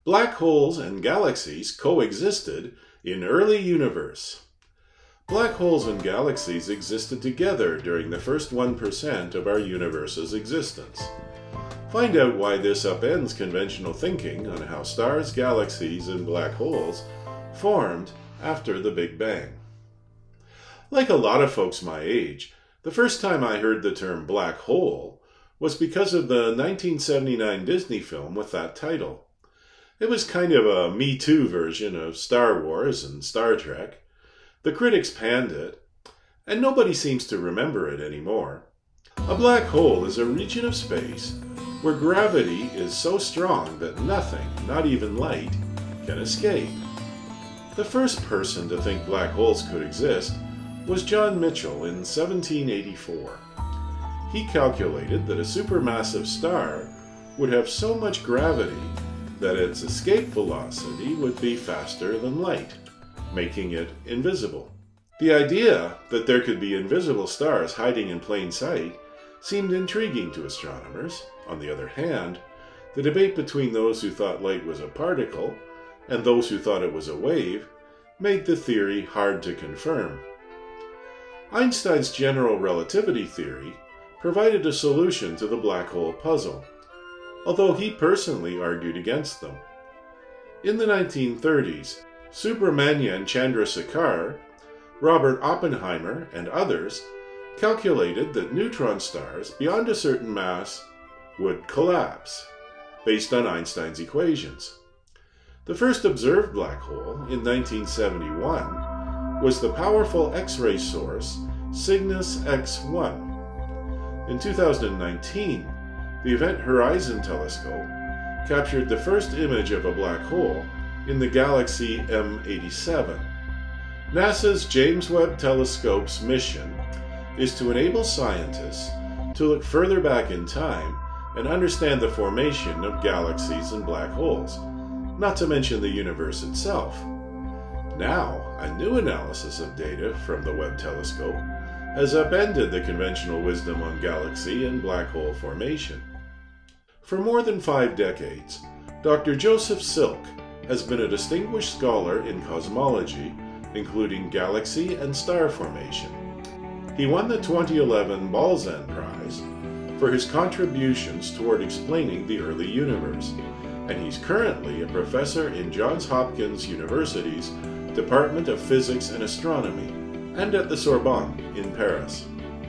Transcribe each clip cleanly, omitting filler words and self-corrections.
Black holes and galaxies coexisted in early universe. Black holes and galaxies existed together during the first 1% of our universe's existence. Find out why this upends conventional thinking on how stars, galaxies, and black holes formed after the Big Bang. Like a lot of folks my age, the first time I heard the term black hole was because of the 1979 Disney film with that title. It was kind of a Me Too version of Star Wars and Star Trek. The critics panned it, and nobody seems to remember it anymore. A black hole is a region of space where gravity is so strong that nothing, not even light, can escape. The first person to think black holes could exist was John Michell in 1784. He calculated that a supermassive star would have so much gravity that its escape velocity would be faster than light, making it invisible. The idea that there could be invisible stars hiding in plain sight seemed intriguing to astronomers. On the other hand, the debate between those who thought light was a particle and those who thought it was a wave made the theory hard to confirm. Einstein's general relativity theory provided a solution to the black hole puzzle, although he personally argued against them. In the 1930s, Subrahmanyan Chandrasekhar, Robert Oppenheimer, and others calculated that neutron stars beyond a certain mass would collapse, based on Einstein's equations. The first observed black hole, in 1971, was the powerful X-ray source Cygnus X1. In 2019, the Event Horizon Telescope captured the first image of a black hole in the galaxy M87. NASA's James Webb Telescope's mission is to enable scientists to look further back in time and understand the formation of galaxies and black holes, not to mention the universe itself. Now, a new analysis of data from the Webb Telescope has upended the conventional wisdom on galaxy and black hole formation. For more than 5 decades, Dr. Joseph Silk has been a distinguished scholar in cosmology, including galaxy and star formation. He won the 2011 Balzan Prize for his contributions toward explaining the early universe, and he's currently a professor in Johns Hopkins University's Department of Physics and Astronomy and at the Sorbonne in Paris.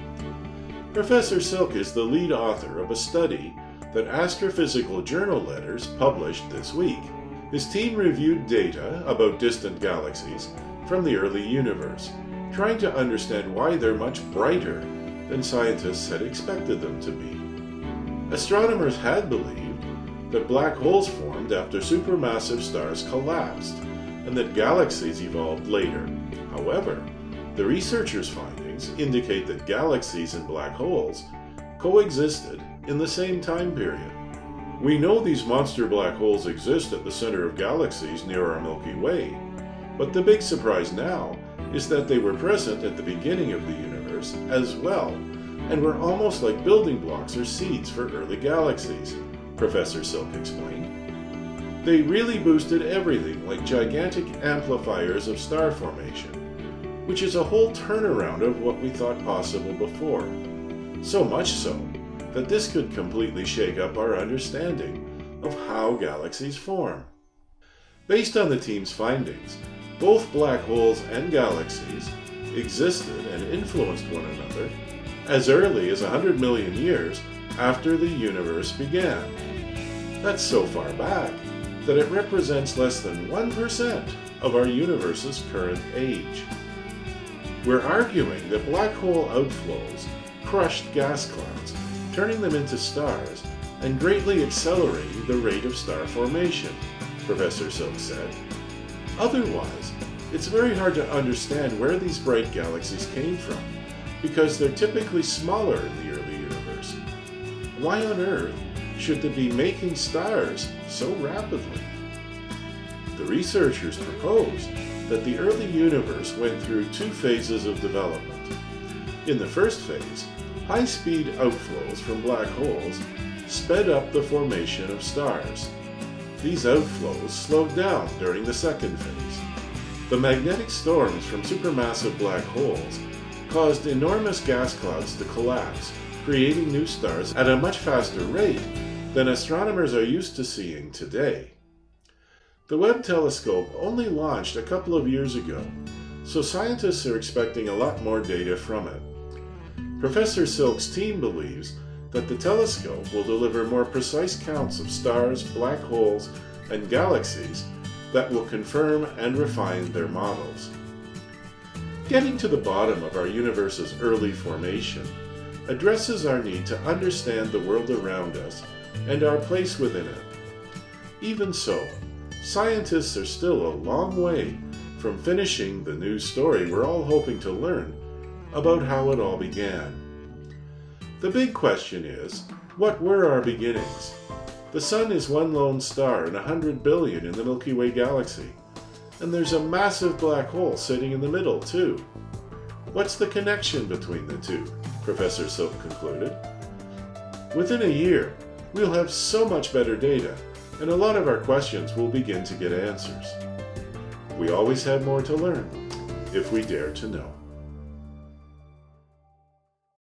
Professor Silk is the lead author of a study that Astrophysical Journal Letters published this week. His team reviewed data about distant galaxies from the early universe, trying to understand why they're much brighter than scientists had expected them to be. Astronomers had believed that black holes formed after supermassive stars collapsed, and that galaxies evolved later. However, the researchers' findings indicate that galaxies and black holes coexisted in the same time period. We know these monster black holes exist at the center of galaxies near our Milky Way, but the big surprise now is that they were present at the beginning of the universe as well, and were almost like building blocks or seeds for early galaxies, Professor Silk explained. They really boosted everything like gigantic amplifiers of star formation, which is a whole turnaround of what we thought possible before. So much so that this could completely shake up our understanding of how galaxies form. Based on the team's findings, both black holes and galaxies existed and influenced one another as early as 100 million years after the universe began. That's so far back that it represents less than 1% of our universe's current age. We're arguing that black hole outflows crushed gas clouds, turning them into stars and greatly accelerating the rate of star formation, Professor Silk said. Otherwise, it's very hard to understand where these bright galaxies came from, because they're typically smaller in the early universe. Why on earth should they be making stars so rapidly? The researchers propose that the early universe went through 2 phases of development. In the first phase, high-speed outflows from black holes sped up the formation of stars. these outflows slowed down during the second phase. The magnetic storms from supermassive black holes caused enormous gas clouds to collapse, creating new stars at a much faster rate than astronomers are used to seeing today. The Webb telescope only launched a couple of years ago, so scientists are expecting a lot more data from it. Professor Silk's team believes that the telescope will deliver more precise counts of stars, black holes, and galaxies that will confirm and refine their models. Getting to the bottom of our universe's early formation addresses our need to understand the world around us and our place within it. Even so, scientists are still a long way from finishing the new story we're all hoping to learn about how it all began. The big question is, what were our beginnings? The Sun is one lone star in 100 billion in the Milky Way galaxy, and there's a massive black hole sitting in the middle, too. What's the connection between the two? Professor Silk concluded. Within a year, we'll have so much better data, and a lot of our questions will begin to get answers. We always have more to learn, if we dare to know.